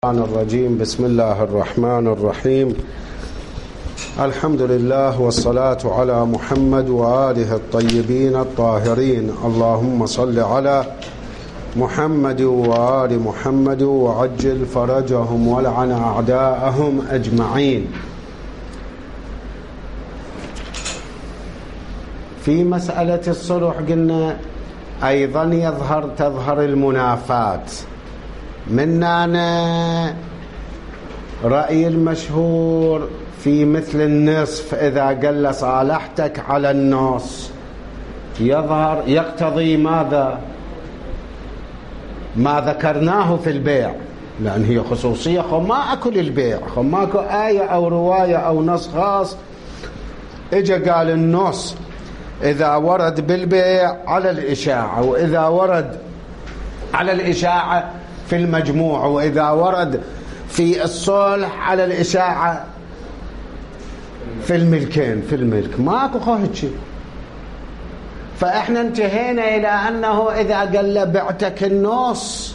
الرجيم. بسم الله الرحمن الرحيم. الحمد لله والصلاة على محمد وآله الطيبين الطاهرين. اللهم صل على محمد وآل محمد وعجل فرجهم ولعن أعداءهم أجمعين. في مسألة الصلح قلنا أيضا تظهر المنافاة. مننا رأي المشهور في مثل النصف إذا قل صالحتك على النص يقتضي ماذا؟ ما ذكرناه في البيع، لأن هي خصوصية ما أكل البيع، ماكو آية أو رواية أو نص خاص إجا قال النص إذا ورد بالبيع على الإشاعة، وإذا ورد على الإشاعة في المجموع، وإذا ورد في الصلح على الإشاعة في الملكين في الملك. ماكو هيك. فإحنا انتهينا إلى أنه إذا قال بعتك النص،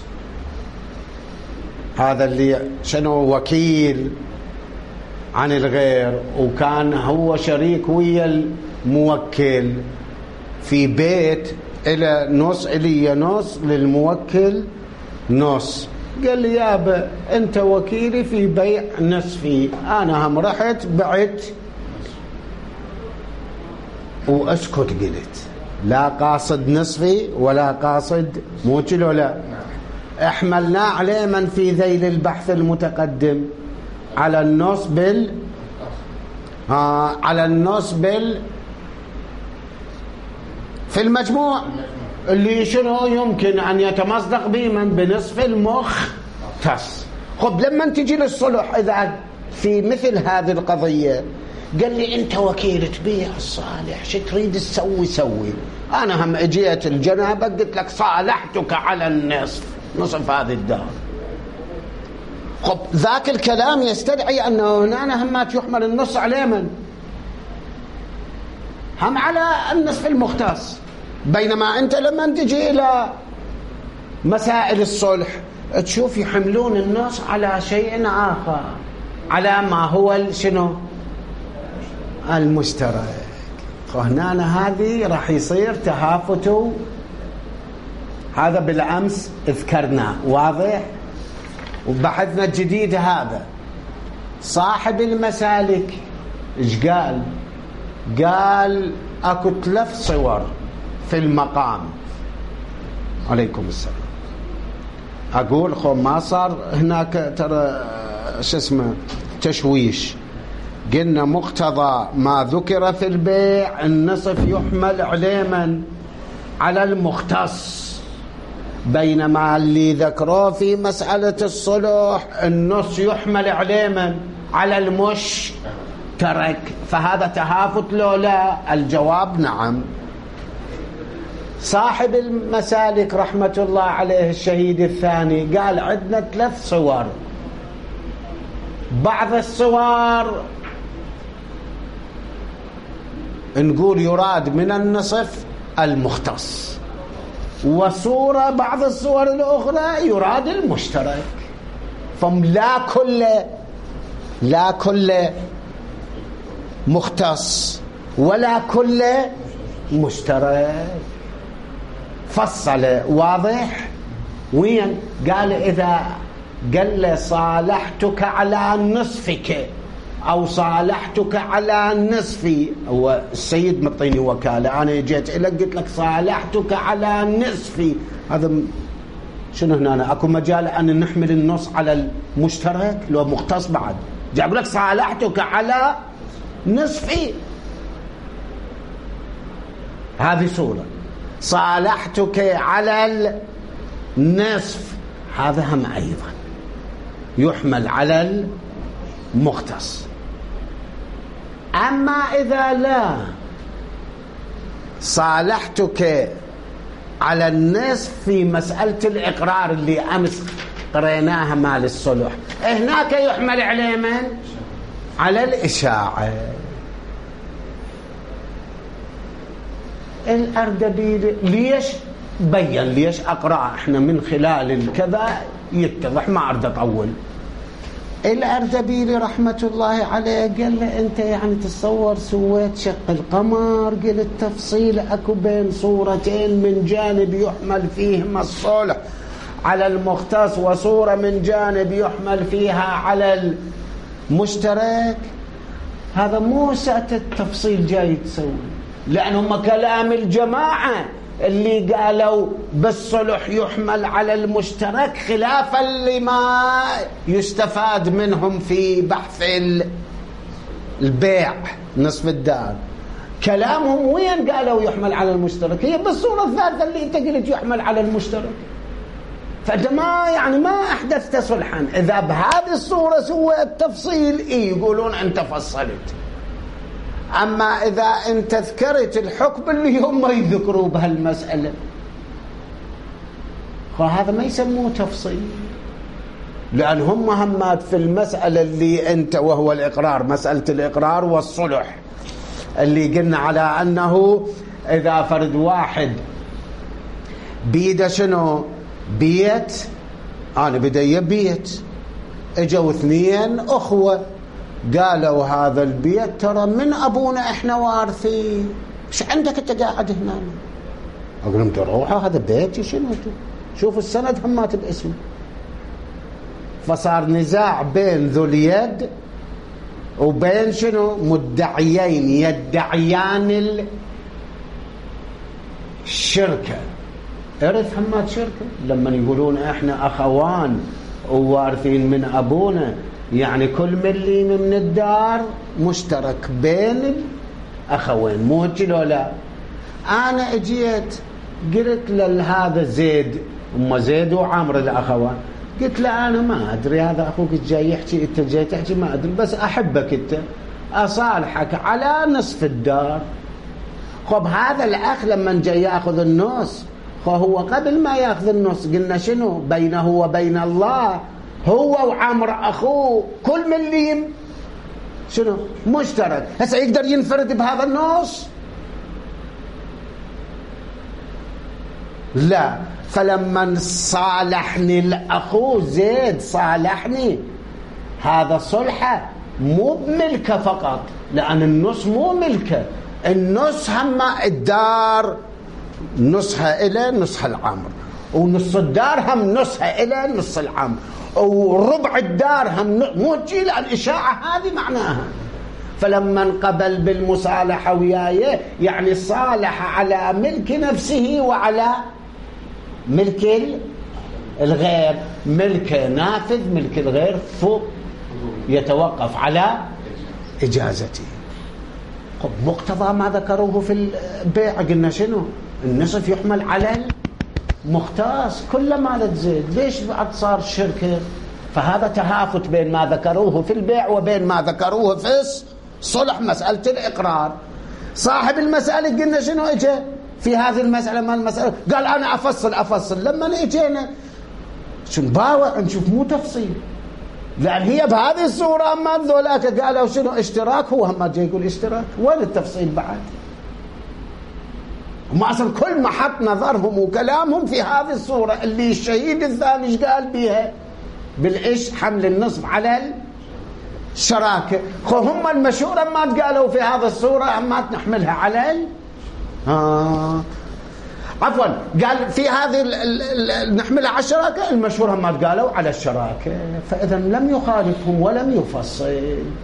هذا اللي شنو وكيل عن الغير وكان هو شريك ويا الموكل في بيت، إلى نص إلي نص للموكل نص. قال لي يابا أنت وكيلي في بيع نصفي، أنا هم رحت بعت وأسكت. قلت لا قاصد نصفي ولا قاصد موكل ولا احملنا عليه من في ذيل البحث المتقدم على النص على النص في المجموع اللي شنو يمكن أن يتمصدق به من بنصف المختص. خب لما تجي للصلح إذا في مثل هذه القضية قال لي أنت وكيل تبيع الصالح، شو تريد تسوي سوي. أنا هم اجيت الجنابة قلت لك صالحتك على نصف هذه الدار. خب ذاك الكلام يستدعي أنه هنا هم يحمل النص على من؟ هم على النصف المختص. بينما أنت لما تجي إلى مسائل الصلح تشوف يحملون النص على شيء آخر، على ما هو شنو المشترك. فهنا هذه راح يصير تهافت. هذا بالأمس اذكرنا واضح، وبحثنا الجديد هذا صاحب المسالك ايش قال؟ قال اكو 3 صور في المقام. عليكم السلام. اقول ما صار هناك ترى تشويش. قلنا مقتضى ما ذكر في البيع النصف يحمل عليه من؟ على المختص، بينما اللي ذكروه في مسألة الصلح النص يحمل عليه من؟ على المشترك. فهذا تهافت لو لا؟ الجواب نعم. صاحب المسالك رحمة الله عليه الشهيد الثاني قال عندنا 3 صور. بعض الصور نقول يراد من النصف المختص، وصورة بعض الصور الأخرى يراد المشترك. لا كل مختص ولا كل مشترك. فصل واضح. وين قال إذا قال صالحتك على نصفك أو صالحتك على نصفي، هو السيد مطيني وكالة، أنا جيت إلى قلت لك صالحتك على نصفي، هذا شنو هنا؟ أكو مجال أن نحمل النص على المشترك لو مختص بعد. جاب لك صالحتك على نصفي، هذه صورة. صالحتك على النصف، هذا هم أيضا يحمل على المختص. أما إذا لا صالحتك على النصف في مسألة الإقرار اللي أمس قريناها مال الصلح، هناك يحمل عليه من؟ على الإشاعة. الأردبيل ليش بين؟ ليش أقرأ احنا من خلال الكذا يتضح، ما أريد أطول. الأردبيلي رحمة الله عليه قال له أنت يعني تتصور سويت شق القمر، قلت تفصيل أكو بين صورتين من جانب يحمل فيهما الصلح على المختص وصورة من جانب يحمل فيها على المشترك. هذا مو ساعة التفصيل جاي تسوي، لأنهم كلام الجماعة اللي قالوا بالصلح يحمل على المشترك خلافا لما يستفاد منهم في بحث البيع نصف الدار. كلامهم وين قالوا يحمل على المشترك؟ هي بالصورة الثالثة اللي انت قلت يحمل على المشترك. فانت ما احدثت صلحا. اذا بهذه الصورة سويت تفصيل يقولون انت فصلت. أما إذا أنت ذكرت الحكم اللي هم يذكروا بهالمسألة فهذا ما يسموه تفصيل، لأن هم همات في المسألة اللي أنت وهو الإقرار، مسألة الإقرار والصلح اللي قلنا على أنه إذا فرد واحد بيده شنو بيت، أنا بدي بيت، اجوا اثنين أخوة قالوا هذا البيت ترى من أبونا إحنا وارثين، إيش عندك أنت قاعد هنا؟ أقول لهم تروحوا هذا بيتي شنو؟ شوفوا السند همات باسمه. فصار نزاع بين ذو اليد وبين شنو مدعيين يدعيان الشركة، إرث همات شركة. لما يقولون إحنا أخوان ووارثين من أبونا، يعني كل ملي من الدار مشترك بين الأخوين، مو كذا لا. أنا اجيت قلت لهذا زيد، أم زيد وعمر الأخوان، قلت له أنا ما أدري هذا أخوك جاي يحكي، أنت جاي تحكي ما أدري، بس أحبك أنت، أصالحك على نصف الدار. خب هذا الأخ لما جاي يأخذ النص، هو قبل ما يأخذ النص قلنا شنو بينه وبين الله، هو وعمر أخوه كل مليم شنو مشترك. هسه يقدر ينفرد بهذا النص؟ لا. فلما صالحني الأخو زيد صالحني، هذا صلحة مو بملكه فقط، لأن النص مو ملكه، النص هم الدار نصها إلى نصها العمر، ونص الدار هم نصها إلى نص العمر، وربع الدار هم مو تجي الإشاعة هذه معناها. فلما انقبل بالمصالحة وياه يعني صالح على ملك نفسه وعلى ملك الغير، ملك نافذ ملك الغير فوق يتوقف على إجازته. مقتضى ما ذكروه في البيع قلنا شنو النصف يحمل على المختص كلما تزيد. ليش بعد صار شركة؟ فهذا تهافت بين ما ذكروه في البيع وبين ما ذكروه في الصلح، مسألة الإقرار. صاحب المسألة قلنا شنو اجى في هذه المسألة ما المسألة، قال أنا أفصل. لما اجينا شنو باوع نشوف مو تفصيل، لأن هي بهذه الصورة. أما ذولاك قالوا شنو اشتراك، هو هم جاي يقول اشتراك، وين التفصيل بعد؟ ما أصلا كل ما حط نظرهم وكلامهم في هذه الصورة اللي الشهيد الثاني ايش قال بيها بالإيش حمل النصف على الشراكة. هم المشهورة ما قالوا في هذه الصورة ما نحملها على عفوا قال في هذه نحملها على الشراكة، المشهورة ما قالوا على الشراكة. فإذا لم يخالفهم ولم يفصل.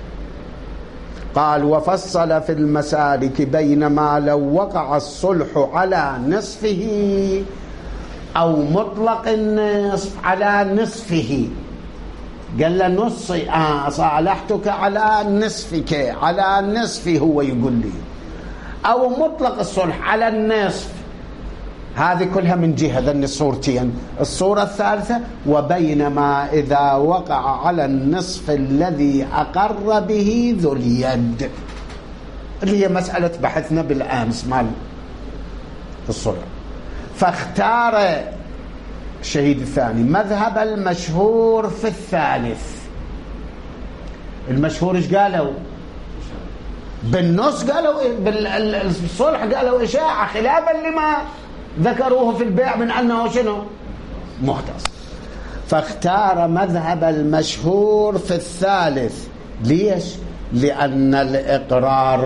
قال وفصل في المسالك بينما لو وقع الصلح على نصفه أو مطلق النصف على نصفه. قال له نصي صالحتك على نصفك، على نصفي هو يقول لي، أو مطلق الصلح على النصف. هذه كلها من جهة ذن الصورتين. الصورة الثالثة وبينما إذا وقع على النصف الذي أقر به ذو اليد، اللي هي مسألة بحثنا بالأمس مال الصلح. فاختار الشهيد الثاني مذهب المشهور في الثالث. المشهور ايش قالوا؟ بالنص قالوا بالصلح قالوا إشاعة خلافا لما ذكروه في البيع من أنه شنو مختص. فاختار مذهب المشهور في الثالث. ليش؟ لأن الإقرار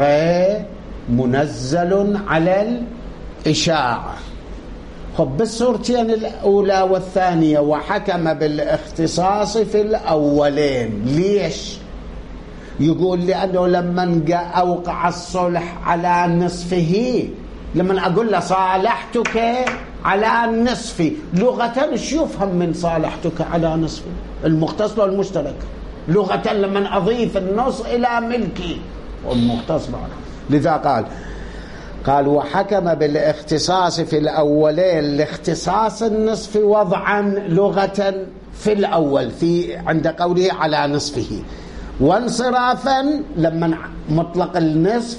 منزل على الإشاعة. خب بالصورتين الأولى والثانية وحكم بالاختصاص في الأولين. ليش؟ يقول لأنه لما أوقع الصلح على نصفه، لما أقول له صالحتك على النصف، لغة ايش يفهم من صالحتك على نصف؟ المختص والمشترك لغة لما أضيف النص إلى ملكي والمختص بعد. لذا قال وحكم بالاختصاص في الأولين لاختصاص النصف وضعا لغة في الأول في عند قوله على نصفه، وانصرافا لما مطلق النصف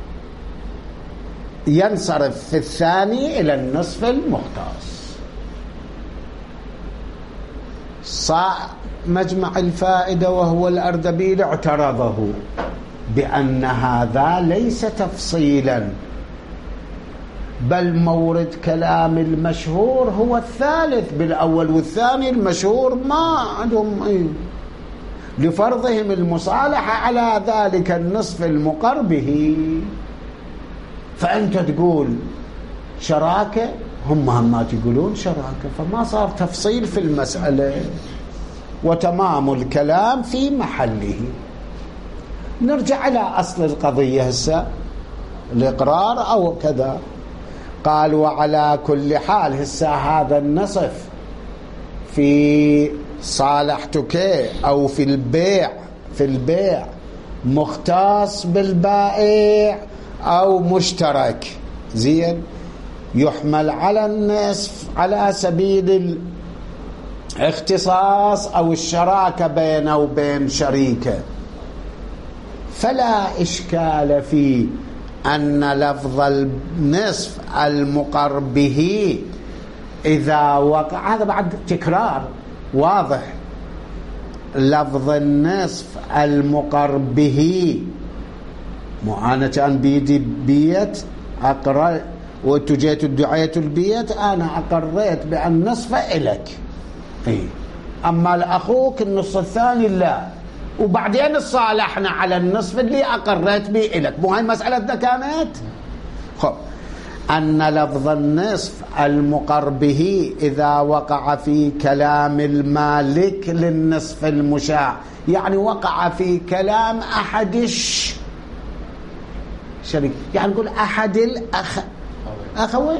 ينصرف في الثاني إلى النصف المختص. مجمع الفائدة وهو الأردبيل اعترضه بأن هذا ليس تفصيلا، بل مورد كلام المشهور هو الثالث بالأول، والثاني المشهور ما عندهم لفرضهم المصالحة على ذلك النصف المقر به. فأنت تقول شراكة، هم ما يقولون شراكة، فما صار تفصيل في المسألة وتمام الكلام في محله. نرجع إلى أصل القضية هسه، الإقرار أو كذا. قال وعلى كل حال هسه هذا النصف في صالحتك أو في البيع مختص بالبائع أو مشترك، زين، يحمل على النصف على سبيل الاختصاص أو الشراكة بينه وبين شريكه. فلا إشكال في أن لفظ النصف المقر به إذا وقع، هذا بعد تكرار واضح، لفظ النصف المقر به، مو أنا كان بيدي بيت أقرأ وأنتوا جيتوا ادعيتوا البيت، أنا أقريت بأن نصف إلك، أما لأخوك النص الثاني لا، وبعدين صالحنا على النصف اللي أقريت به إلك. مو هاي مسألتنا كانت؟ خب، أن لفظ النصف المقر به إذا وقع في كلام المالك للنصف المشاع، يعني وقع في كلام أحد الشريك، يعني نقول أحد الأخوين،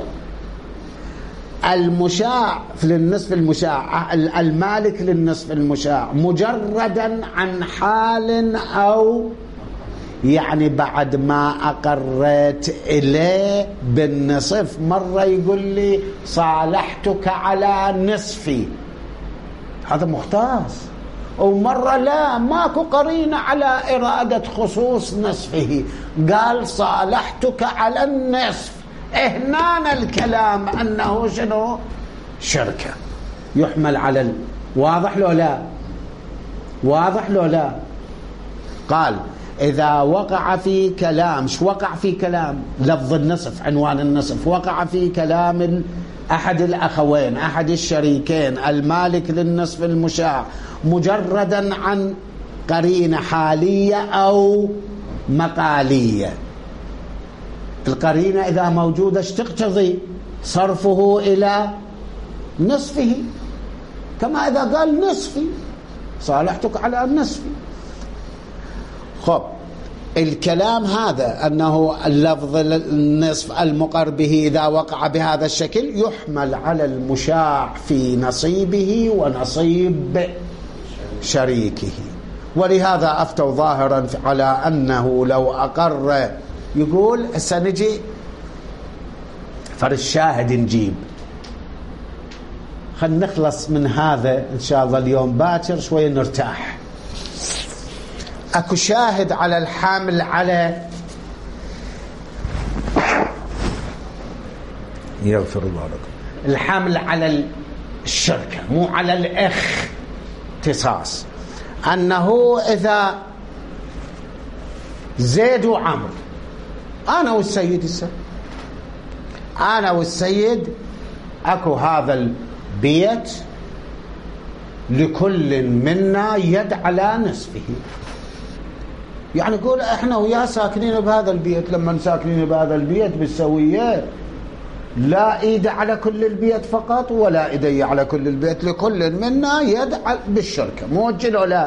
المشاع للنصف المشاع، المالك للنصف المشاع، مجردا عن حال أو يعني بعد ما أقريت إليه بالنصف. مرة يقول لي صالحتك على نصفي، هذا مختص، ومرة لا، ماكو قرينة على إرادة خصوص نصفه، قال صالحتك على النصف. هنا الكلام أنه شنو؟ شركة، يحمل على واضح لو لا؟ واضح لو لا؟ قال إذا وقع في كلام، شو وقع في كلام؟ لفظ النصف، عنوان النصف، وقع في كلام أحد الأخوين أحد الشريكين المالك للنصف المشاع مجردا عن قرينة حالية أو مقالية. القرينة إذا موجودة ايش تقتضي؟ صرفه إلى نصفه، كما إذا قال نصفي صالحتك على النصف. خب، الكلام هذا أنه اللفظ النصف المقر به إذا وقع بهذا الشكل يحمل على المشاع في نصيبه ونصيب شريكه. ولهذا أفتوا ظاهرا على أنه لو أقر، يقول سنجي فالشاهد نجيب، خلينا نخلص من هذا إن شاء الله اليوم باكر شوي نرتاح. أكو شاهد على الحامل على، يغفر الله لكم، الحامل على الشركة مو على الاختصاص، أنه إذا زيد وعمر، أنا والسيد أكو هذا البيت لكل منا يد على نصفه. يعني يقول احنا وياه ساكنين بهذا البيت، لما ساكنين بهذا البيت بالسوية لا ايد على كل البيت فقط ولا ايدي على كل البيت، لكل منا يد بالشركة. موجل ولا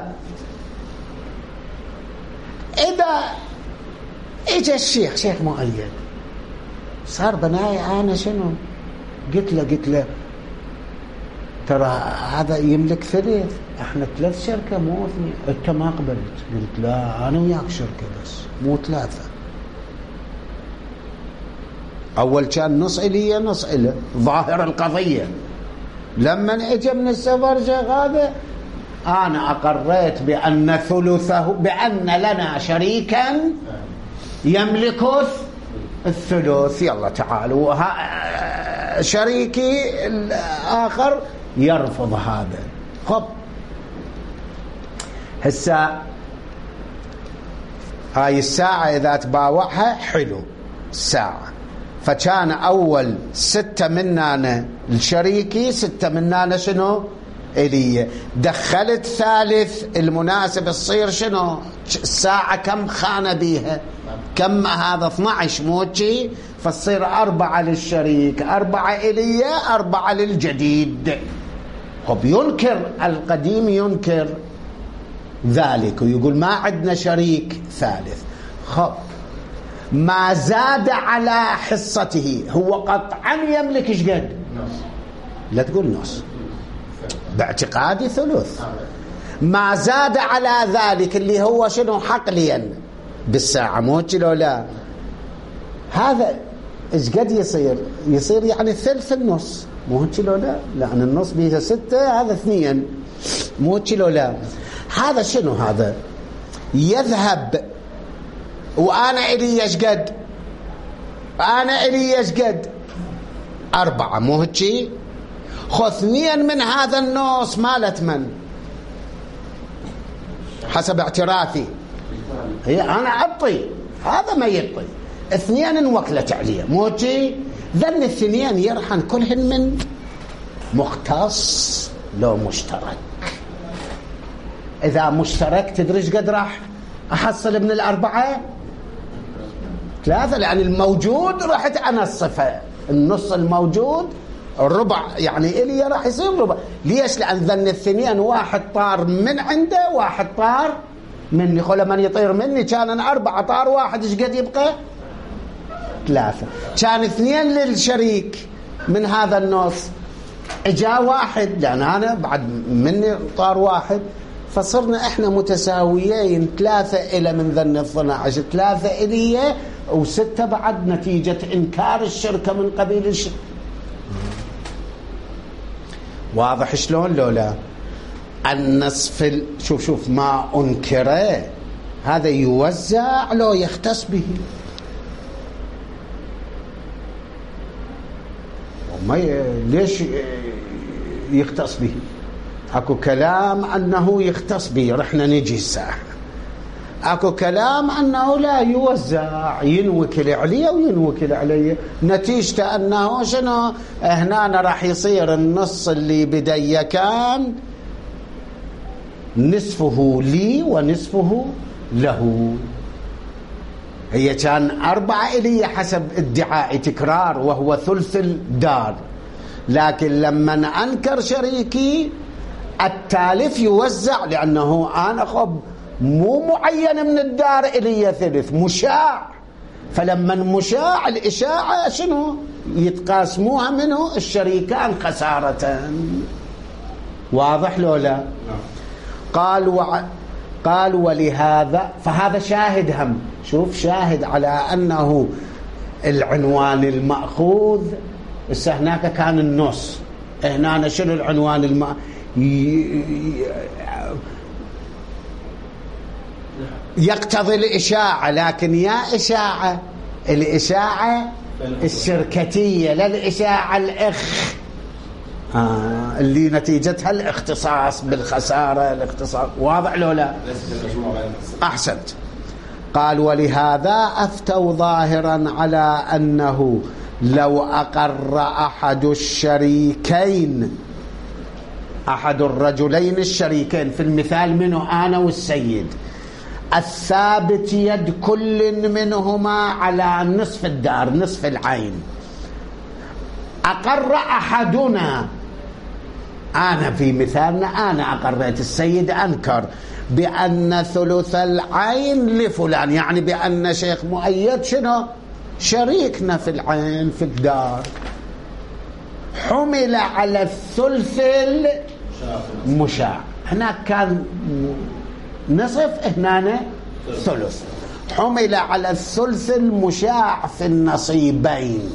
اذا اجى الشيخ شيخ مؤيد صار بناي انا شنو قلت له ترى هذا يملك ثلث، احنا 3 شركة مو 2. انت ما قبلت؟ قلت لا انا وياك شركة بس مو 3. اول كان نص الي نص اله ظاهر القضية. لما اجى من السفرجة هذا انا اقريت بان ثلثه، بان لنا شريكا يملك الثلث. يلا تعالوا شريكي الآخر يرفض هذا. خب هسه هاي الساعة إذا تباوعها حلو الساعة، فكان أول 6 مننا الشريكي 6 مننا شنو إلي. دخلت ثالث المناسب تصير شنو الساعة كم خانة بيها كم هذا 12 موجي، فتصير 4 للشريك 4 إلي 4 للجديد. خب ينكر القديم ينكر ذلك ويقول ما عندنا شريك ثالث. خب ما زاد على حصته هو قطعا يملك ايش قد؟ لا تقول نص، باعتقادي ثلث. ما زاد على ذلك اللي هو شنو حقليا بالساعة موجي لو لا، هذا ايش قد يصير يعني ثلث النص موجي لو لا، لأن النص بيها 6 هذا 2 موجي لو لا. هذا شنو هذا يذهب وأنا إلي ايش قد؟ أنا إلي ايش قد؟ 4 موجي. خذ 2 من هذا النص مالت من حسب اعترافي هي أنا أعطي، هذا ما يعطي 2 انوكلت عليه موجي. ذن 2 يرحن كلهن من مختص لو مشترك. إذا مشترك تدري ايش قد راح أحصل من 4 3، لأن الموجود رحت أنا الصفة النص الموجود الربع يعني إلي راح يصير ربع. ليش؟ لأن ذن 2 واحد طار من عنده واحد طار مني. خل من يطير مني كان 4 طار واحد ايش قد يبقى 3. كان 2 للشريك من هذا النص اجا واحد لأن أنا بعد مني طار واحد، فصرنا احنا متساويين 3 إلى من ذن 12 3 إلي و6 بعد نتيجة إنكار الشركة من قبيل الشركة. واضح شلون لولا النصف شوف ما أنكره هذا يوزع لو يختص به. وما ليش يختص به؟ اكو كلام انه يختص به، رحنا نجي الساعة. اكو كلام انه لا يوزع ينوكل عليه وينوكل عليه، نتيجة انه شنو هنا راح يصير النص اللي بدي كان نصفه لي ونصفه له. هي كان 4 إلي حسب ادعاء تكرار وهو ثلث الدار، لكن لما أنكر شريكي التالف يوزع، لأنه أنا خب مو معين من الدار إلي ثلث مشاع، فلما مشاع الإشاعة شنو يتقاسموها منه الشريكان خسارة. واضح لولا؟ قال ولهذا، فهذا شاهد هم شوف شاهد على أنه العنوان المأخوذ هناك كان النص، هنا شنو العنوان يقتضي الإشاعة، لكن يا إشاعة الإشاعة الشركتية لا الإشاعة اللي نتيجتها الاختصاص بالخسارة الاختصاص. واضح لو لا؟ أحسنت. قال ولهذا أفتوا ظاهرا على أنه لو أقر أحد الشريكين أحد الرجلين الشريكين في المثال منه أنا والسيد، الثابت يد كل منهما على نصف الدار، نصف العين. أقر أحدنا، أنا في مثالنا أنا أقريت، السيد أنكر بأن ثلث العين لفلان، يعني بأن شيخ مؤيد شنو؟ شريكنا في العين في الدار. حمل على الثلث المشاع، هناك كان نصف، هنا ثلث. حمل على الثلث المشاع في النصيبين.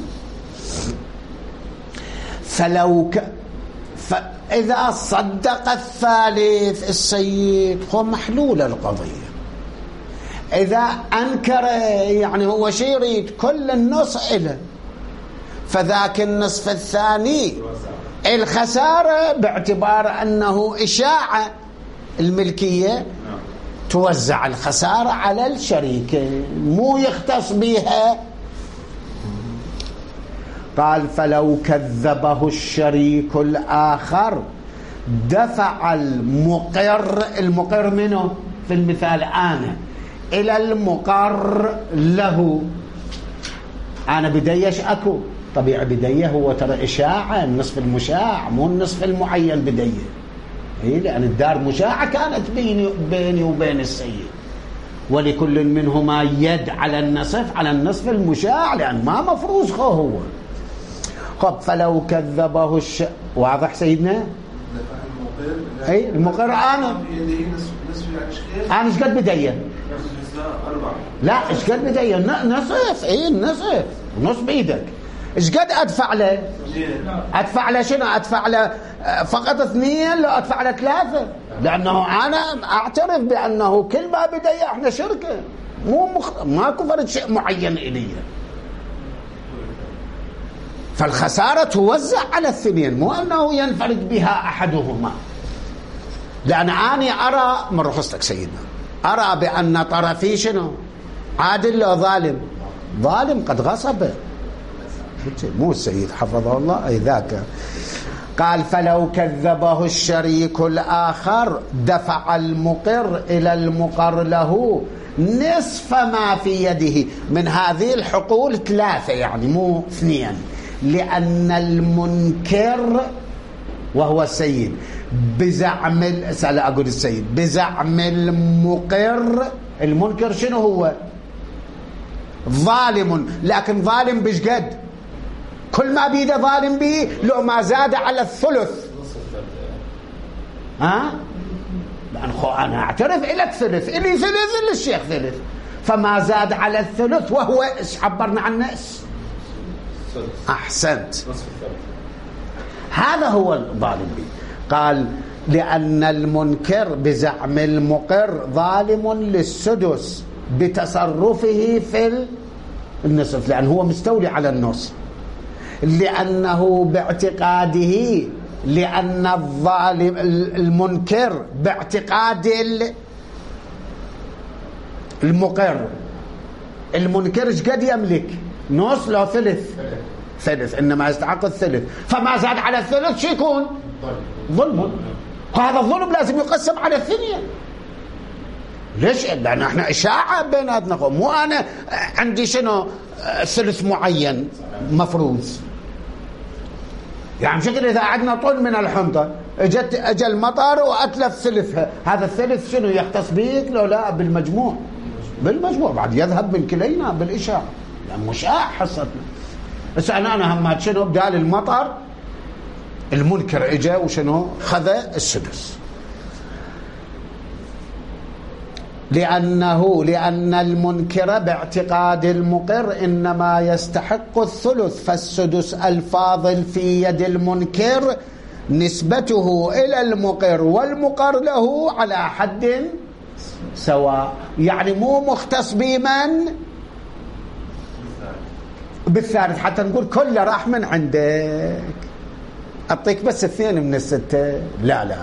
فإذا صدق الثالث السيد هو محلول القضية. إذا أنكر يعني هو شي يريد كل النص إله، فذاك النصف الثاني الخسارة باعتبار أنه إشاعة الملكية، توزع الخسارة على الشريك، مو يختص بها. قال فلو كذبه الشريك الآخر دفع المقر منه في المثال أنا إلى المقر له. أنا بديش أكو طبيعي بديه هو ترى إشاعة، النصف المشاع مو النصف المعين بديه، لأن الدار مشاعة كانت بيني وبين السيد، ولكل منهما يد على النصف المشاع، لأن ما مفروض هو. خب فلو كذبه واضح سيدنا؟ اي المقر انا ايش قد بديه؟ لا ايش قد بديه؟ نصف. اي النصف نص بايدك. ايش قد ادفع له؟ ادفع له شنو؟ ادفع له فقط 2 لو ادفع له 3؟ لانه انا اعترف بانه كل ما بديه احنا شركه، ماكو فرد شيء معين الي، فالخسارة توزع على الثنين، مو أنه ينفرد بها أحدهما. لأن أنا أرى من رخصتك سيدنا، أرى بأن طرفي شنو؟ عادل لو ظالم؟ ظالم قد غصب، مو السيد حفظه الله. أي ذاك قال فلو كذبه الشريك الآخر دفع المقر إلى المقر له نصف ما في يده من هذه الحقول 3، يعني مو 2، لأن المنكر وهو السيد بزعم أقول السيد بزعم المنكر شنو هو؟ ظالم، لكن ظالم بش قد؟ كل ما بيده ظالم به لو ما زاد على الثلث. لأن أنا أعترف إلك ثلث، إلي ثلث، للشيخ ثلث، فما زاد على الثلث وهو إيش عبرنا عنه؟ أحسنت، هذا هو الظالم به. قال لأن المنكر بزعم المقر ظالم للسدس بتصرفه في النصف، لأنه هو مستولي على النصف، لأنه باعتقاده، لأن الظالم المنكر باعتقاد المقر، المنكر ايش قد يملك؟ نص لو ثلث، إنما يستحق الثلث، فما زاد على الثلث شو يكون؟ ظلم. هذا الظلم لازم يقسم على الثنية. ليش؟ لأن احنا إشاعة بيناتنا، مو أنا عندي شنو ثلث معين مفروض. يعني شكل إذا عندنا طن من الحنطة اجى المطر وأتلف ثلثها، هذا الثلث شنو يختص بيك لو لا بالمجموع؟ بالمجموع بعد يذهب من كلينا بالإشاعة، لأن مشاع حصتنا. بس أنا همات شنو بدال المطر المنكر اجى وشنو خذ السدس، لأن المنكر باعتقاد المقر إنما يستحق الثلث، فالسدس الفاضل في يد المنكر نسبته إلى المقر والمقر له على حد سواء، يعني مو مختص بمن؟ بالثالث، حتى نقول كله راح من عندك أعطيك بس 2 من 6. لا،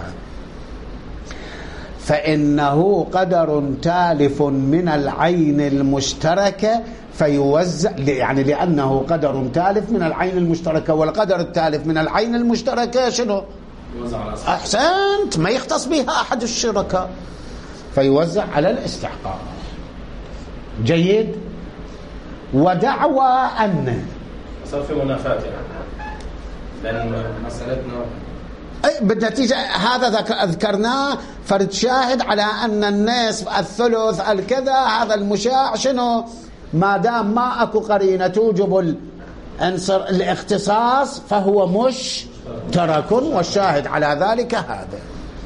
فإنه قدر تالف من العين المشتركة فيوزع، يعني لأنه قدر تالف من العين المشتركة، والقدر التالف من العين المشتركة شنو؟ أحسنت، ما يختص بها أحد الشركاء فيوزع على الاستحقاق. جيد. ودعوى أن صار في منافاة يعني، لأن مسألتنا بالنتيجة هذا ذكرناه فرد شاهد على أن النصف الثلث الكذا هذا المشاع شنو، ما دام ما أكو قرينة توجب الاختصاص فهو مشترك، والشاهد على ذلك هذا.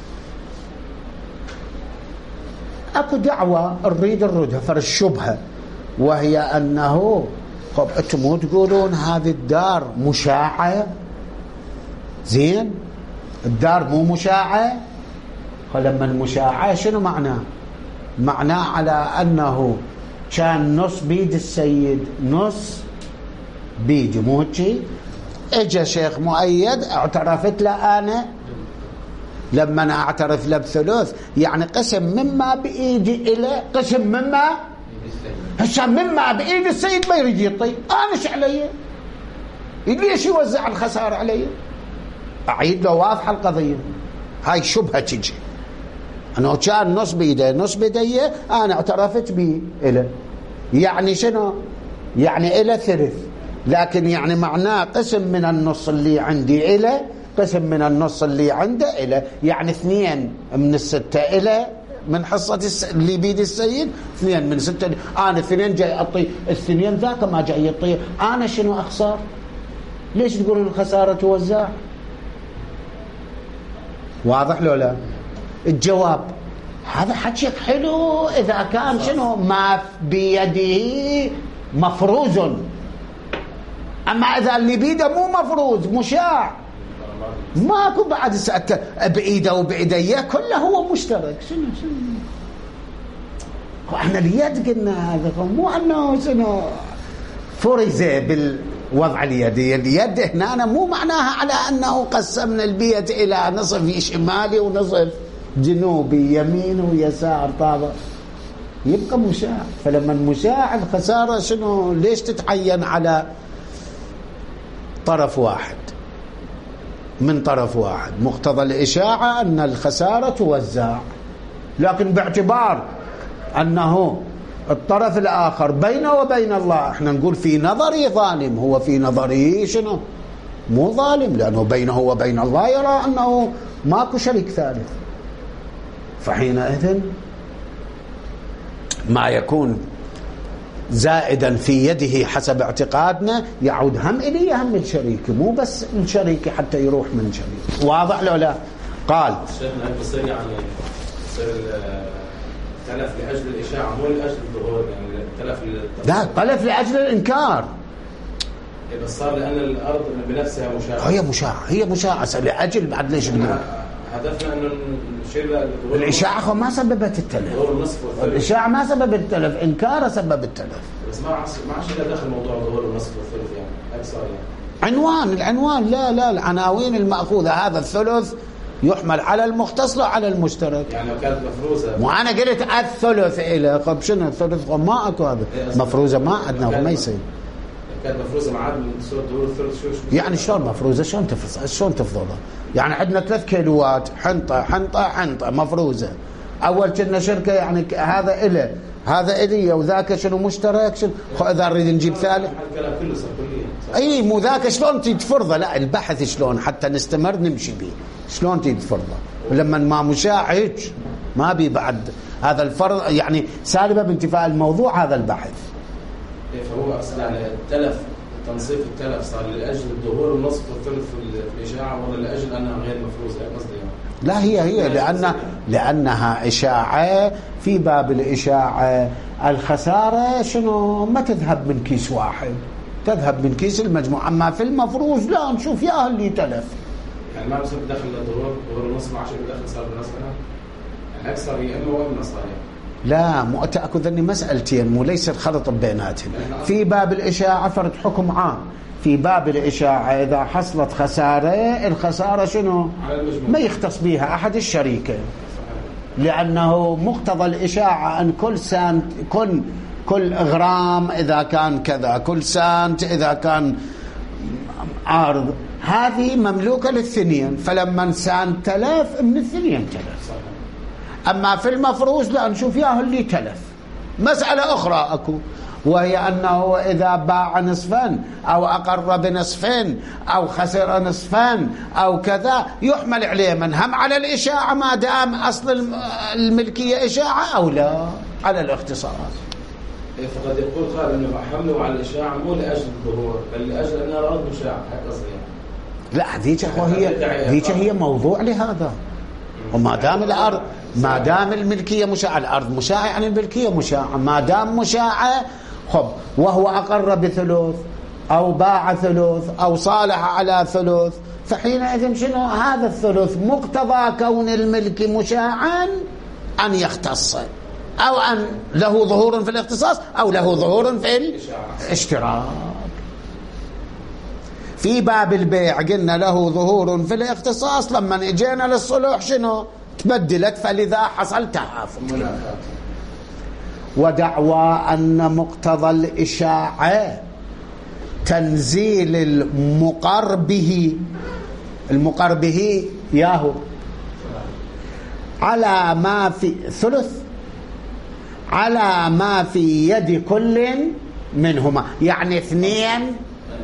أكو دعوة نريد نردها فر الشبهة، وهي أنه طب أنتم مو تقولون هذه الدار مشاعة؟ زين، الدار مو مشاعة، فلما المشاعة شنو معناه؟ معناه على أنه كان نص بيد السيد نص بيدي، مو هيك؟ اجى شيخ مؤيد اعترفت له أنا، لما أنا أعترف له بثلث يعني قسم مما بإيدي إلى قسم مما هسه مما بإيد السيد ما يريد يعطي، أنا ايش علي؟ ليش يوزع الخسارة علي؟ أعيد له واضحة القضية. هاي شبهة تجي أنه كان نص بيده نص بيدي، أنا اعترفت به إله، يعني شنو؟ يعني إله ثلث، لكن يعني معناه قسم من النص اللي عندي إله، قسم من النص اللي عنده إله، يعني 2 من 6 إله من حصة اللي بيد السيد، 2 من 6. أنا 2 جاي أعطي، 2 ذاك ما جاي يعطي، أنا شنو أخسر؟ ليش تقولون الخسارة توزع؟ واضح لو لا؟ الجواب هذا حكيك حلو إذا كان شنو ما بيده مفروز، أما إذا اللي بيده مو مفروز مشاع ماكو بعد بإيده وبإيديه كله هو مشترك. شنو احنا اليد قلنا هذا، مو أنه شنو فرز بالوضع اليدي. اليد هنا أنا مو معناها على أنه قسمنا البيت إلى نصف شمالي ونصف جنوبي، يمين ويسار طابع، يبقى مشاع. فلما المشاع الخسارة شنو ليش تتعين على طرف واحد من طرف واحد؟ مقتضى الإشاعة أن الخسارة توزع، لكن باعتبار أنه الطرف الآخر بينه وبين الله، احنا نقول في نظري ظالم، هو في نظري شنو مو ظالم، لأنه بينه وبين الله يرى أنه ماكو شريك ثالث. فحينئذ ما يكون زائدا في يده حسب اعتقادنا يعود هم إلي هم الشريك، مو بس الشريك حتى يروح من شريك. واضح لو لا؟ قال شيخنا بصير يعني بصير تلف لأجل الإشاعة مو لأجل الظهور، يعني تلف لا تلف لأجل الإنكار، بس صار لأن الأرض بنفسها مشاعة، هي مشاعة لأجل بعد ليش هدفنا أنه نشير الإشاعة ما سببت التلف، الإشاعة ما سببت التلف، إنكار سبب التلف. بس ما عادش دخل موضوع ظهور النصف والثلث يعني أكثر يعني العنوان لا العناوين المأخوذة، هذا الثلث يحمل على المختص لا على المشترك. يعني لو كانت مفروزة، وأنا قلت الثلث إلى طب شنو الثلث؟ ما أكو هذا مفروزة، ما عندنا ما يصير. كانت مفروزة مع عدم صورة ظهور الثلث شو يعني شلون مفروزة؟ شلون تفضلها؟ يعني عندنا 3 كيلوات حنطة مفروزة، أول كنا شركة يعني هذا إله هذا إلي وذاك شنو مشترك، شنو إذا نريد نجيب ثالث الكلام كله صار كليا. أي مو ذاك شلون تفرضه؟ لا البحث شلون حتى نستمر نمشي به، شلون تفرضه لما ما مشاع هيك ما بي بعد هذا الفرض يعني سالبة بانتفاء الموضوع هذا البحث. فهو أصلا يعني التلف تنصيف التلف صار لأجل الظهور والنصف والثلث في الإشاعة ولا لأجل أنها غير مفروزة قصدي يعني. لا هي لأنها إشاعة، في باب الإشاعة الخسارة شنو ما تذهب من كيس واحد، تذهب من كيس المجموعة، أما في المفروز لا نشوف يا اللي تلف يعني ما بصير بدخل الظهور النصف ما عشان بدخل صار بالنصف يعني أكثر يا إما وإما صار لا مو تأكد أني مسألتين مو ليس الخلط بيناتهم. في باب الإشاعة فرد حكم عام، في باب الإشاعة إذا حصلت خسارة الخسارة شنو ما يختص بها أحد الشريكين، لأنه مقتضى الإشاعة أن كل سنت كل غرام إذا كان كذا، كل سنت إذا كان عارض، هذه مملوكة للثنين، فلما إنسان تلف من الثنين تلف. أما في المفروض لا، نشوف ياهو اللي تلف. مسألة أخرى أكو، وهي أنه إذا باع نصفا أو أقر بنصفين أو خسر نصفا أو كذا يحمل عليه من هم على الإشاعة ما دام أصل الملكية إشاعة، أو لا على الاختصاص. فقد يقول قال أنه حمله على الإشاعة مو لأجل الظهور بل لأجل أنها الأرض مشاعة حتى أصلها. لا، ذيك هي موضوع لهذا. وما دام الأرض، ما دام الملكية مشاعة، الأرض مشاعة يعني الملكية مشاعة، ما دام مشاعة خب، وهو أقر بثلث أو باع ثلث أو صالح على ثلث، فحينئذ شنو هذا الثلث؟ مقتضى كون الملك مشاعا أن يختص، أو أن له ظهور في الاختصاص أو له ظهور في الاشتراك. في باب البيع قلنا له ظهور في الاختصاص، لما اجينا للصلح شنو تبدلت، فلذا حصل تهافت. ودعوى أن مقتضى الإشاعة تنزيل المقر به ياهو على ما في ثلث على ما في يد كل منهما، يعني 2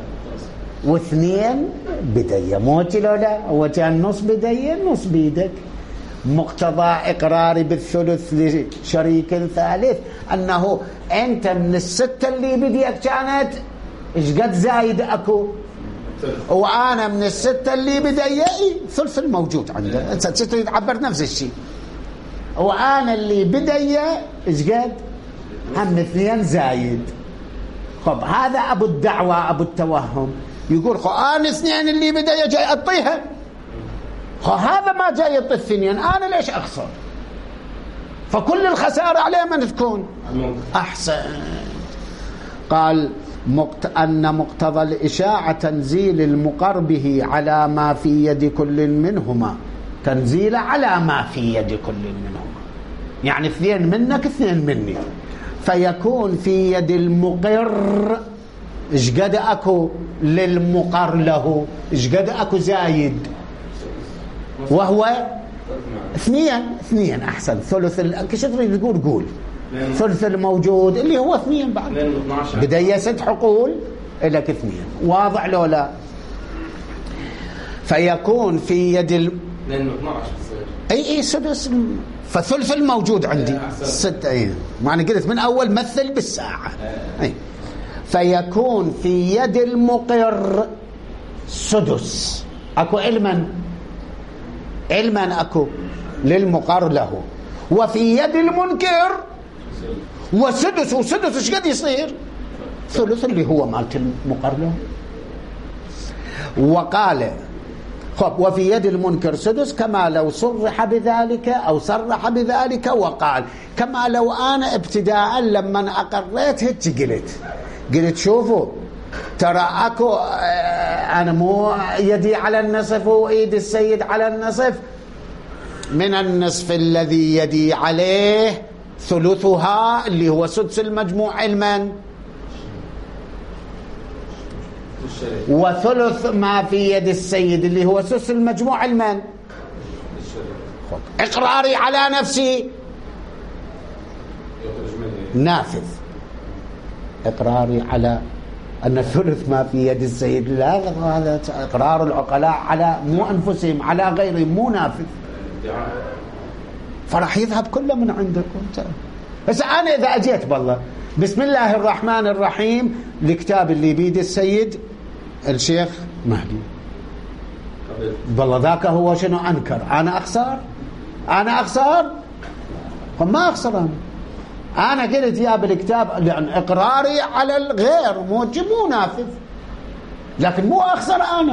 و2 بدية، موتي لو لا هو كان نص بدية نص بيدك. مقتضى إقرار بالثلث لشريك ثالث أنه أنت من 6 اللي بديك كانت إيش قد زايد أكو، وأنا من 6 اللي بدي ثلث الموجود عنده. أنت تريد تعبر نفس الشيء، وأنا اللي بدي إيش قد هم 2 زايد. خب هذا أبو الدعوة أبو التوهم، يقول أنا 2 اللي بدي جاي أعطيها، هذا ما جاي يعطي 2، أنا ليش أخسر؟ فكل الخسارة عليه من تكون أحسن. قال أن مقتضى الإشاعة تنزيل المقر به على ما في يد كل منهما، تنزيل على ما في يد كل منهما، يعني 2 منك 2 مني، فيكون في يد المقر إيش قد أكو للمقر له، إيش قد أكو زايد، وهو 2 أحسن. ثلث كيف تريد تقول قول ثلث الموجود اللي هو 2 بعد بدي 6 حقول لك 2. واضح لو لا؟ فيكون في يد لأنه 12 أي سدس، فثلث الموجود عندي 6. معنى قلت من أول مثل بالساعة. فيكون في يد المقر سدس، أكو علما أكو للمقر له، وفي يد المنكر وسدس. وسدس ايش قد يصير؟ ثلث اللي هو مالت المقر له. وقال خب وفي يد المنكر سدس كما لو صرح بذلك أو صرح بذلك، وقال كما لو أنا ابتداء لما أقريت هيك قلت شوفوا ترى أكو أنا مو يدي على النصف وإيد السيد على النصف، من النصف الذي يدي عليه ثلثها اللي هو سدس المجموع علما، وثلث ما في يد السيد اللي هو سدس المجموع علما. إقراري على نفسي نافذ، إقراري على أن الثلث ما في يد السيد، لا هذا إقرار العقلاء على مو أنفسهم على غيرهم مو نافذ، فرح يذهب كله من عندكم. بس أنا إذا أجيت بالله بسم الله الرحمن الرحيم الكتاب اللي بيد السيد الشيخ مهدي، بالله ذاك هو شنو أنكر، أنا أخسر ما أخسر. أنا قلت يا بالكتاب لأن إقراري على الغير مو نافذ، لكن مو أخسر أنا.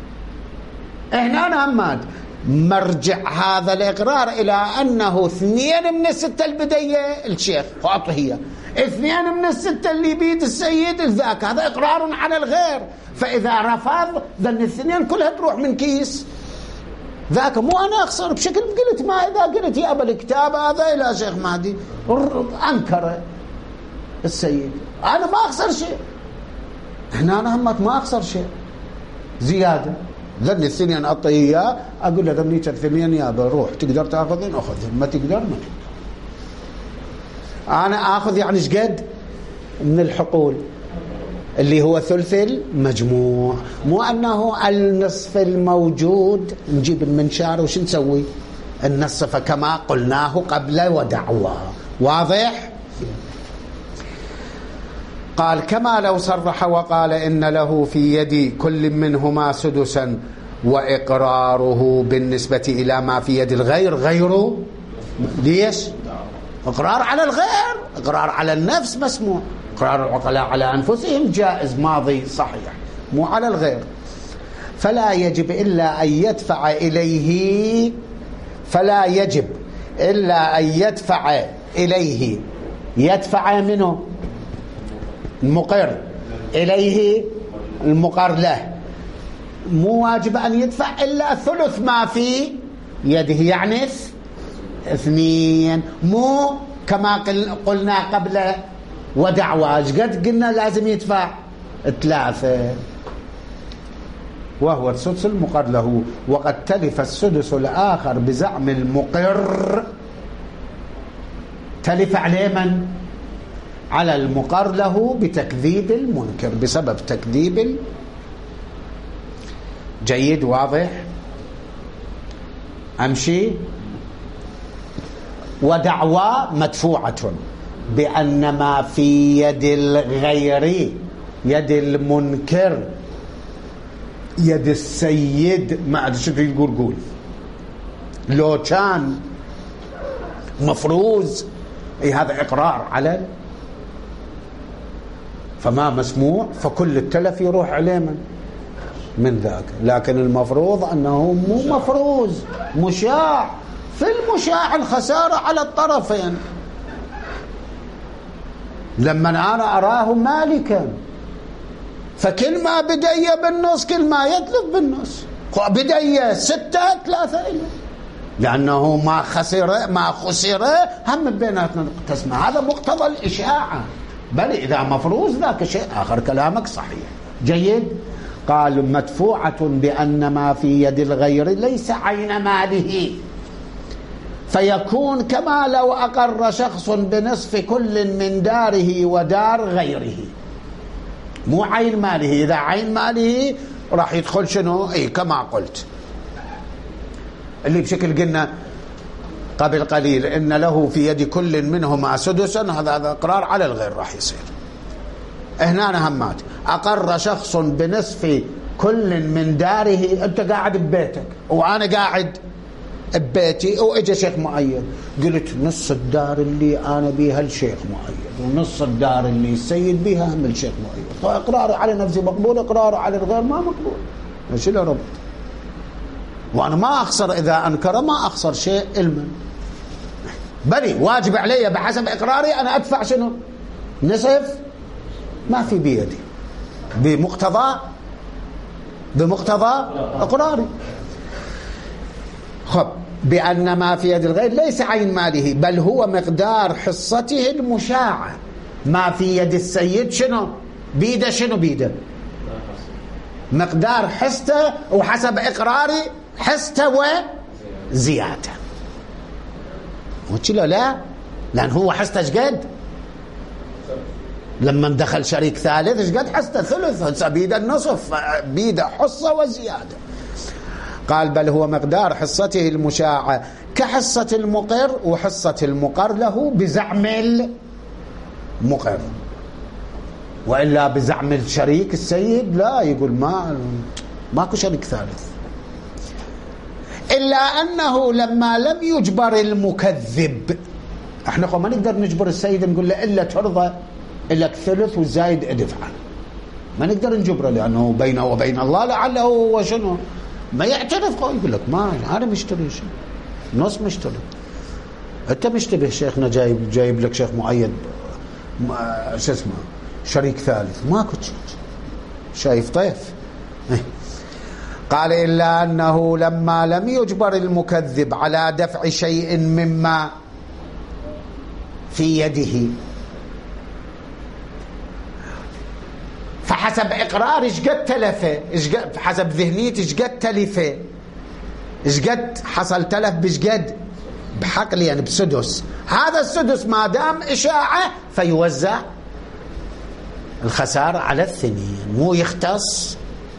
أنا هماد مرجع هذا الإقرار إلى أنه 2 من 6 البدية الشيخ خاطئ، هي 2 من 6 اللي بيد السيد ذاك، هذا إقرار على الغير. فإذا رفض ذن 2 كلها تروح من كيس ذاك، مو أنا أخسر بشكل. قلت ما إذا قلت يا أبا الكتاب هذا إلى شيخ مهدي أنكر السيد، أنا ما أخسر شيء. أنا همك ما أخسر شيء زيادة. ذني الثنين أعطيه إياه، أقول له ذنيك الثنين يا بروح، تقدر تأخذين أخذين، ما تقدر ما تقدر. أنا أخذ يعني شقد من الحقول اللي هو ثلث المجموع، مو أنه النصف الموجود نجيب المنشار وش نسوي النصف كما قلناه قبل ودعوة. واضح؟ قال كما لو صرح وقال إن له في يد كل منهما سدسا، وإقراره بالنسبة إلى ما في يد الغير غير. ليش؟ إقرار على الغير، إقرار على النفس مسموع، إقرار العقلاء على أنفسهم جائز ماضي صحيح، مو على الغير. فلا يجب إلا أن يدفع إليه، فلا يجب إلا أن يدفع إليه، يدفع منه المقر إليه المقر له، مو واجب أن يدفع إلا ثلث ما في يده، يعني 2، مو كما قلنا قبل ودعوة قد قلنا لازم يدفع 3، وهو السدس المقر له. وقد تلف السدس الآخر بزعم المقر، تلف عليه من؟ على المقر له بتكذيب المنكر، بسبب تكذيب جيد. واضح؟ أمشي. ودعوى مدفوعة بأن ما في يد الغير، يد المنكر، يد السيد، ما أدري شو يقول لو كان مفروز، هذا إقرار على، فما مسموع، فكل التلف يروح عليه من ذاك. لكن المفروض أنه مو مفروز، مشاع، في المشاع الخسارة على الطرفين. لما أنا أراه مالكا، فكل ما بدي بالنص كل ما يتلف بالنص، بدي 6 3 إلا، لأنه ما خسر هم بيناتنا تسمع. هذا مقتضى الإشاعة. بل إذا مفروز ذاك شيء آخر. كلامك صحيح جيد. قال مدفوعة بأن ما في يد الغير ليس عين ماله، فيكون كما لو أقر شخص بنصف كل من داره ودار غيره، مو عين ماله. إذا عين ماله راح يدخل شنو؟ كما قلت اللي بشكل قلنا قبل قليل إن له في يد كل منهما سدسا، هذا إقرار على الغير راح يصير. هنا همات أقر شخص بنصف كل من داره. أنت قاعد ببيتك وأنا قاعد ببيتي، وإجا شيخ معين، قلت نص الدار اللي أنا بيها الشيخ معين، ونص الدار اللي السيد بيها هم الشيخ معين. فإقراره على نفسي مقبول، إقراره على الغير ما مقبول. ايش له ربط؟ وأنا ما أخسر إذا أنكر، ما أخسر شيء علما، بل واجب علي بحسب إقراري أنا أدفع شنو؟ نصف ما في بيدي، بمقتضى إقراري. خب، بأن ما في يد الغير ليس عين ماله، بل هو مقدار حصته المشاعة. ما في يد السيد شنو بيده؟ شنو بيده؟ مقدار حصته، وحسب إقراري حصته وزيادة. وشلو لا، لأن هو حصته شقد؟ لما دخل شريك ثالث شقد حصته؟ ثلث، بيده النصف، بيده حصة وزيادة. قال بل هو مقدار حصته المشاعة كحصة المقر، وحصة المقر له بزعم المقر، وإلا بزعم الشريك السيد لا، يقول ماكو شريك ثالث. إلا أنه لما لم يجبر المكذب، احنا ما نقدر نجبر السيد نقول له إلا ترضى إلا ثلث والزايد ادفع، ما نقدر نجبره، لأنه بينه وبين الله لعله هو شنو ما يعترف. يقول لك ما أنا مشتري شيء نص مشتري، أنت مشتبه شيخنا جايب لك شيخ مؤيد شو اسمه شريك ثالث، ماكو شايف طيف. قال إلا أنه لما لم يجبر المكذب على دفع شيء مما في يده، حسب إقرار إيش قد تلفه، حسب ذهنيتي إيش قد تلفه، إيش قد حصل تلف، بإيش قد بحقل يعني بسدس. هذا السدس ما دام إشاعة فيوزع الخسارة على الثنين، مو يختص.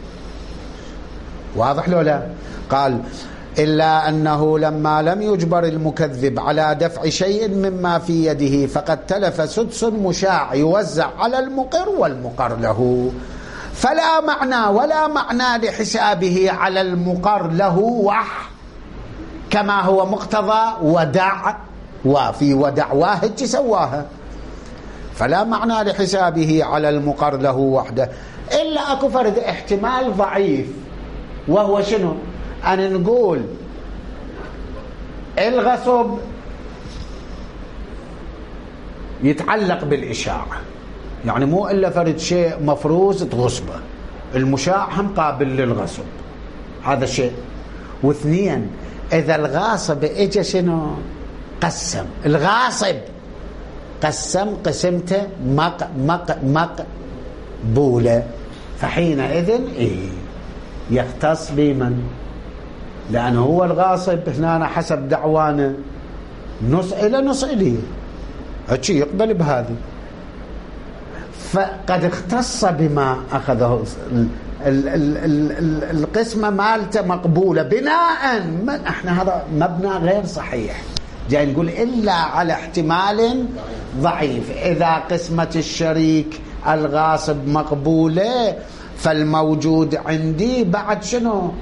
واضح لو لا؟ قال إلا أنه لما لم يجبر المكذب على دفع شيء مما في يده فقد تلف سدس مشاع يوزع على المقر والمقر له، فلا معنى ولا معنى لحسابه على المقر له كما هو مقتضى ودع، وفي ودعواه هج سواها، فلا معنى لحسابه على المقر له وحده. إلا أكو فرد احتمال ضعيف، وهو شنو؟ أن نقول الغصب يتعلق بالإشاعة، يعني مو إلا فرد شيء مفروز تغصبه، المشاع هم قابل للغصب، هذا شيء. واثنين، إذا الغاصب إجا شنو؟ قسم، الغاصب قسم قسمته مقبولة، فحينئذ يختص بمن؟ لأنه هو الغاصب هنا حسب دعوانا نص إلى نص إليه، هاتشي يقبل بهذه، فقد اختص بما أخذه القسمة مالته مقبولة بناء من احنا هذا مبنى غير صحيح، جاي نقول إلا على احتمال ضعيف. إذا قسمة الشريك الغاصب مقبولة فالموجود عندي بعد شنو؟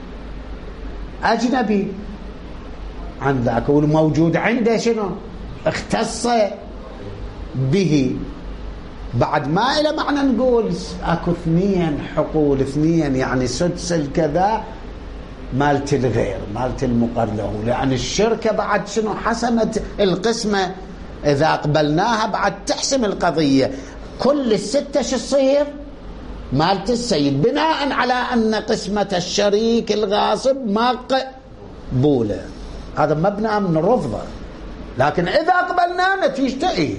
أجنبي عن ذاك، والموجود عنده شنو؟ اختص به. بعد ما إلى معنى نقول أكو اثنين حقول، اثنين يعني سدس الكذا مالت الغير مالت المقر له، لأن الشركة بعد شنو؟ حسمت القسمة، إذا قبلناها بعد تحسم القضية، كل الستة شو تصير؟ مالت السيد، بناء على أن قسمة الشريك الغاصب مقبولة. هذا مبنى من الرفضة، لكن إذا قبلنا نتيجته إيه؟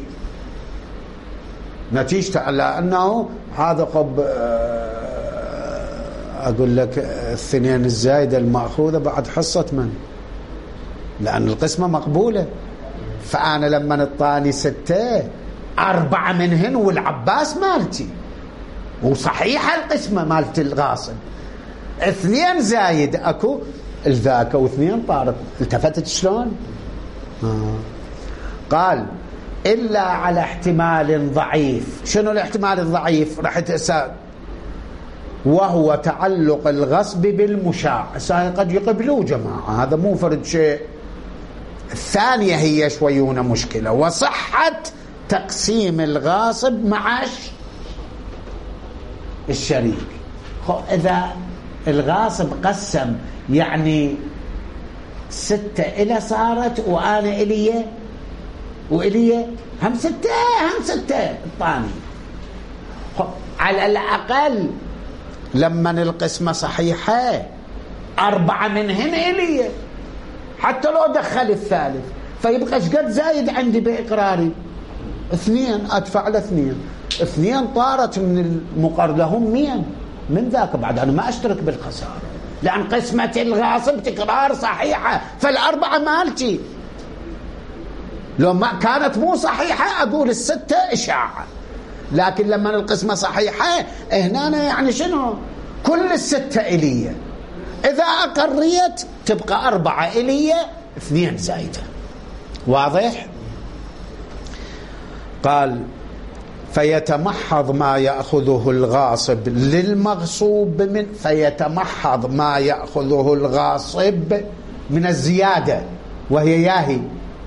نتيجته على أنه هذا أقول لك الثنين الزايدة المأخوذة بعد حصة من؟ لأن القسمة مقبولة، فأنا لما نطاني 6 4 منهن والعباس مالتي، وصحيحة القسمة مالت الغاصب، 2 زايد أكو الذاك و2 طارق. التفتت شلون؟ قال إلا على احتمال ضعيف. شنو الاحتمال الضعيف؟ راح تسأل، وهو تعلق الغصب بالمشاع. قد يقبلوه جماعة، هذا مو فرد شيء. الثانية هي شويون مشكلة، وصحة تقسيم الغاصب مع الشريك. إذا الغاصب قسم يعني 6 إلى صارت وأنا إلي وإلي هم 6 الطاني، على الأقل لما القسمة صحيحة 4 منهن إلي، حتى لو دخل الثالث فيبقى قد زايد عندي بإقراري 2 أدفع له 2 طارت من المقر لهم 100 من ذاك، بعد أنا ما أشترك بالخسارة، لأن قسمة الغاصب تكرار صحيحة، فال4 مالتي. لو ما كانت مو صحيحة أقول 6 إشاعة، لكن لما القسمة صحيحة هنا يعني شنو؟ كل 6 إلية، إذا أقريت تبقى 4 إلية 2 زايدة. واضح؟ قال فيتمحض ما يأخذه الغاصب للمغصوب من، فيتمحض ما يأخذه الغاصب من الزيادة، وهي ياهي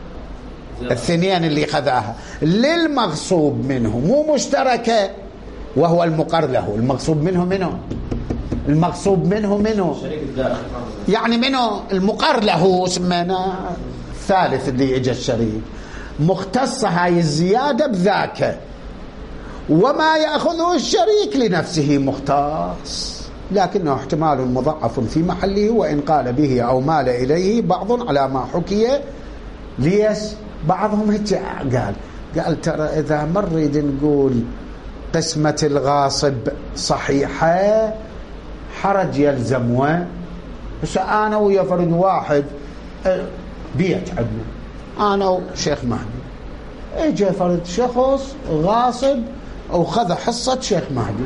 2 اللي خذاها للمغصوب منه، مو مشتركة، وهو المقر له. المغصوب منه المغصوب منه يعني منه المقر له، سمينا الثالث اللي اجى الشريك، مختصة هاي الزيادة بذاك، وما يأخذه الشريك لنفسه مختص، لكنه احتمال مضاعف في محله، وإن قال به أو مال إليه بعض على ما حكي. ليش بعضهم هيك قال ترى إذا ما نريد نقول قسمة الغاصب صحيحة حرج يلزم. بس أنا ويا فرد واحد بيت عندنا أنا وشيخ مهدي، اجى فرد شخص غاصب وخذ حصة شيخ مهدي،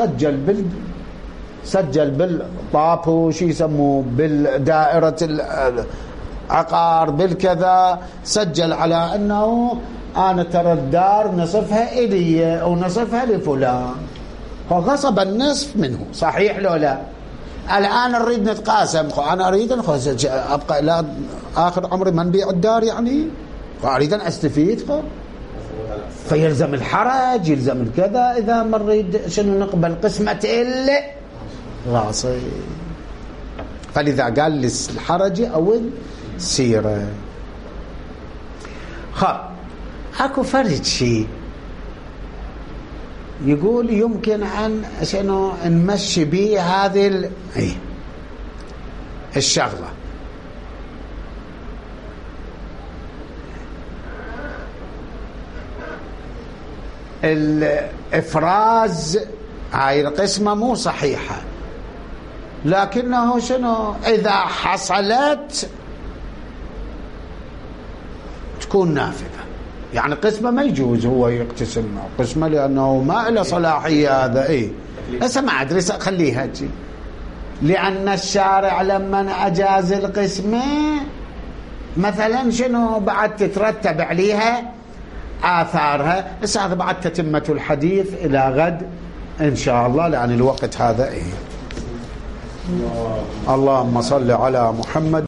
سجل بالطابو شي يسموه بالدائرة العقار بالكذا، سجل على أنه أنا ترى الدار نصفها إلي ونصفها لفلان، فغصب النصف منه. صحيح لو لا؟ الآن نريد نتقاسم، أنا أريد أبقى إلى آخر عمري ما نبيع الدار يعني، فأريد أن أستفيد، فيلزم الحرج، يلزم الكذا. إذا ما نريد شنو نقبل قسمة الغاصب، فلذا قال للحرج أو السيرة. اكو فرد شيء يقول يمكن أن شنو نمشي به هذه الشغلة. الإفراز هاي القسمة مو صحيحة، لكنه شنو إذا حصلت تكون نافذة، يعني قسمة ما يجوز هو يقتسم قسمة لأنه ما له صلاحية. هذا هسه ما أدري خليها تجي، لأن الشارع لما أجاز القسمة مثلا شنو بعد تترتب عليها آثارها. بس هذا بعد تتمة الحديث إلى غد إن شاء الله، لأن الوقت هذا اللهم صل على محمد.